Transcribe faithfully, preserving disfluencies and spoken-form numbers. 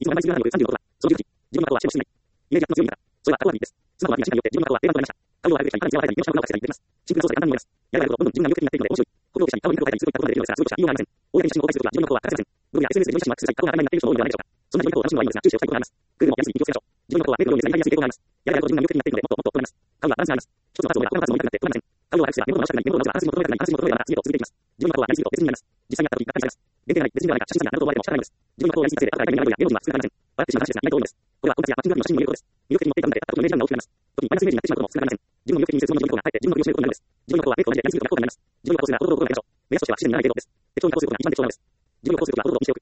いつもマイナスじゅうななによるさんじゅうのことは、そのじゅうく時、自分の過去は知れもしていない。イメージが強いんだ。それは後は悪いです。スマホは入力しないによって自分の過去は映画となりました。顔を悪くしたり、パンチを与えたり、色白を直せたりできます。シンプル操作で簡単に思います。やればやるほど、どんどん自分が魅力的になっていくので面白い。国語記者に顔に色を変えたりするといったことができるのですが、すごいとしか言いようがありません。公に写真を公開するときは自分の過去は隠せません。ブログや エスエヌエス で上位写真は隠せたり、過去が当たり前になっている人も多いのではないでしょうか。そんな自分の過去を楽しむのはいいのですが、注視をしたいことがあります。グルメも エスエヌエス に上位にする以上、自分の過去はメイクのように見せやりやすい傾向があります。やればやるほど自分が魅力的になっているので、もっともっと求めます。顔はバランスがあります。一つのパーツを終えば他のパーツも見たくなって、求めません。顔を悪くすれば、目元を直したくなり、目元を直せば、話も求めたくなり、話も求めれば、次へと続けていきます。自分の過去はやりすぎると別人になります。実際にあった時、がっかりされます。限定がない、別人ではないか、写真がなどと思われても仕方ないのです。自分の過去をやりすぎたせいで、後から痛みになるようや、芸能人は少なくありません。笑ってしまう話ですが、意外と多いのです。これは婚活やマッチングアプリの写真の有効です。魅力的に持っていたので、あったことのイメージが大きくなります。時にマイナスイメージになってしまうことも少なくありません。自分の魅力的に見せるその自分の過去が、あえて自分の美を知ることになるのです。自分の過去はメイクをまねてやりすぎると逆効果になります。自分の過去をするなら、ほどほどどうがいいでしょう。目安としては自然にならない傾向です。適当に過去をすることが一番適当なのです。自分の過去をすることはほどほどにしておく。